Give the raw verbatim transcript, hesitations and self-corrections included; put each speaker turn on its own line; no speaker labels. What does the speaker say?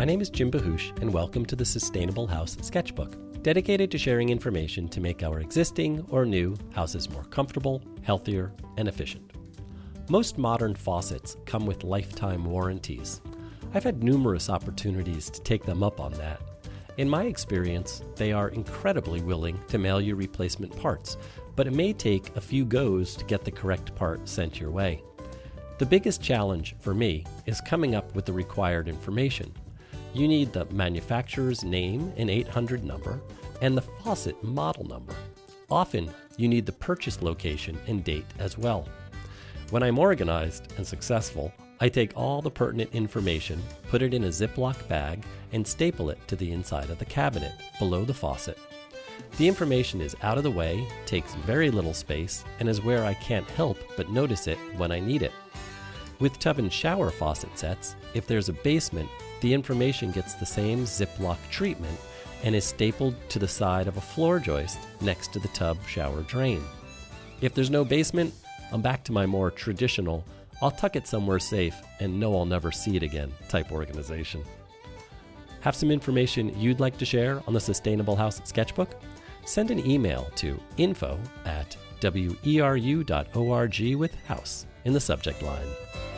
name is Jim Bahush, and welcome to the Sustainable House Sketchbook, dedicated to sharing information to make our existing or new houses more comfortable, healthier, and efficient. Most modern faucets come with lifetime warranties. I've had numerous opportunities to take them up on that. In my experience, they are incredibly willing to mail you replacement parts, but it may take a few goes to get the correct part sent your way. The biggest challenge for me is coming up with the required information. You need the manufacturer's name and eight hundred number, and the faucet model number. Often, you need the purchase location and date as well. When I'm organized and successful, I take all the pertinent information, put it in a Ziploc bag, and staple it to the inside of the cabinet below the faucet. The information is out of the way, takes very little space, and is where I can't help but notice it when I need it. With tub and shower faucet sets, if there's a basement, the information gets the same Ziploc treatment and is stapled to the side of a floor joist next to the tub shower drain. If there's no basement, I'm back to my more traditional, I'll tuck it somewhere safe and know I'll never see it again type organization. Have some information you'd like to share on the Sustainable House Sketchbook? Send an email to info at weru dot org with house in the subject line.